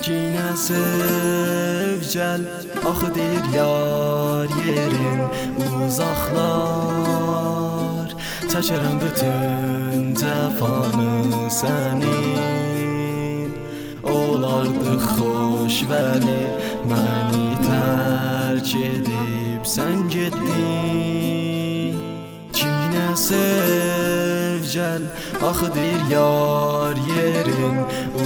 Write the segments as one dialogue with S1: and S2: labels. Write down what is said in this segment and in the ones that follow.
S1: Yine sev gel, axı deyir yar yerin uzaqlar. Çəkərəm bütün cəfanı sənin. Olardı xoş vəli, məni tərk edib sən getdin. Yine sev gel, axı deyir yar yerin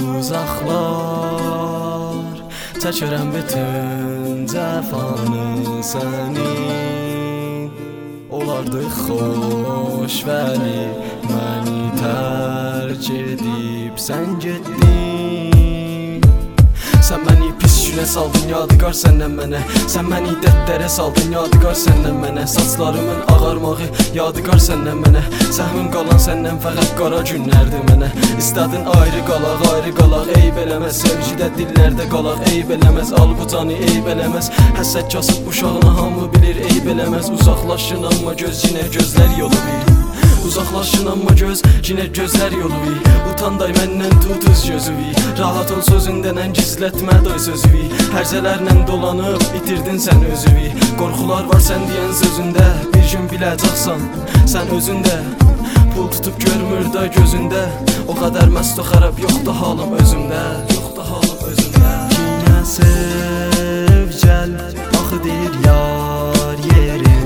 S1: uzaqlar. Çəkərəm bütün cəfanı sənin. Olardı xoş vəli, məni tərk edib sən getdin. Sən məni pis günə saldın, yadigar səndən mənə. Sən məni dəddərə saldın, yadigar səndən mənə. Saçlarımın ağarmağı, yadigar səndən mənə. Səhvim qalan səndən fəqət qara günlərdir mənə. İstədin ayrı qalaq, ayrı qalaq, eyb eləməz. Sevgidə dillərdə qalaq, eyb eləməz. Al bu canı, eyb eləməz. Həsəd kasıb uşağına hamı bilir, eyb eləməz. Uzaqlaşın amma göz yenə gözlər yolu bil. Uzaqlaşın amma göz, yenə gözlər yolu bil. Utanday məndən tut öz gözüvi. Rahat ol sözündən gizlətmə doy sözüvi. Hərzələrlə dolanıb itirdin sən özüvi. Qorxular var sən deyən sözündə, bir gün biləcəksən sən özündə. Pul tutub görmür da gözündə, o qədər məst o xərab yoxdur halım özümdə. Yoxdur halım özümdə. Yine sev gəl, axı deyir yar yerin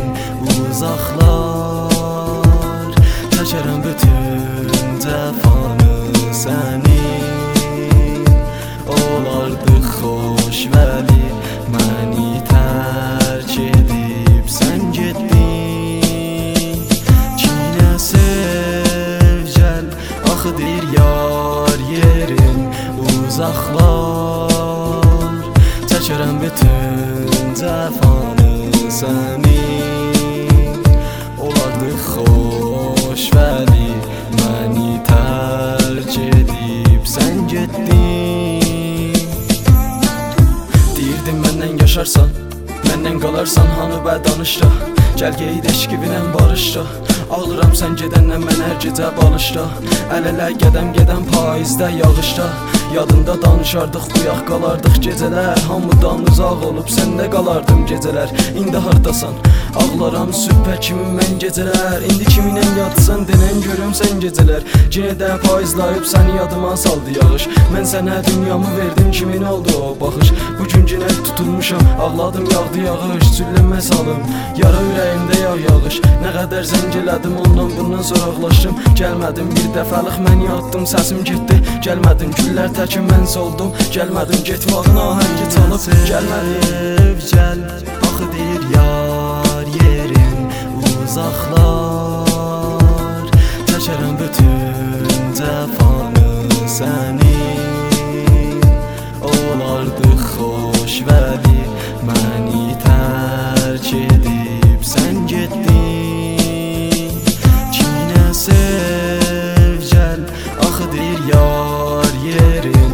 S1: uzaqlar. Çəkərəm bütün cəfanı sənin. Olardı xoş vəli, məni tərk edib sən getdin. Yine sev gəl, axı deyir yar yerin uzaqlar. Çəkərəm bütün cəfanı sənin. Olardı xoş vəli, məni tərk edib sən getdin. Deyirdin məndən yaşarsan, məndən qalarsan, hanı bə danışda. Gəl qeyd eşqivinlə barışda. Ağlıram sən gedəndən mən hər gecə balışda. Əl-ələ qədəm-qədəm paizdə yağışda. Yadında danışardıq, uyaq qalardıq gecələr. Hamıdan uzaq olub səndə qalardım gecələr. İndi hardasan, ağlaram sübhə kimi mən gecələr. İndi kiminlə yatsan denən görüm sən gecələr. Yenə də paizlayıb səni yadıma saldı yağış. Mən sənə dünyamı verdim, kimin oldu o baxış. Bugün yenə tutulmuşam, ağladım yağdı yağış. Cüllənmə salım, yara ürəyimdə yağış. Nə qədər zəng elədim, ondan bundan soraqlaşdım. Gəlmədim bir dəfəlik mən yatdım, səsim getdi. Gəlmədim güllər təki mən soldum. Gəlmədim getmağın ahəngi çalıb. Gəlmədim gəl, axı deyir yar yerin uzaqlar. Çəkərəm bütün cəfanı sənin. Olardı xoş vəli, məni tərk edib sən getdin. Yine sev gəl, axı deyir yar yerin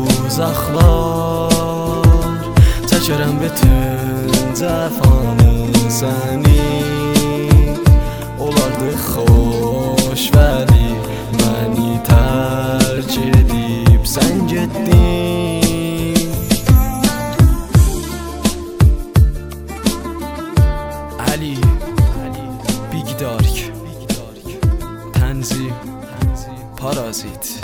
S1: uzaqlar. Çəkərəm bütün cəfanı sənin. Olardı xoş vəli, məni tərk edib sən getdin. Ali Big Dark Tənzim Parazit.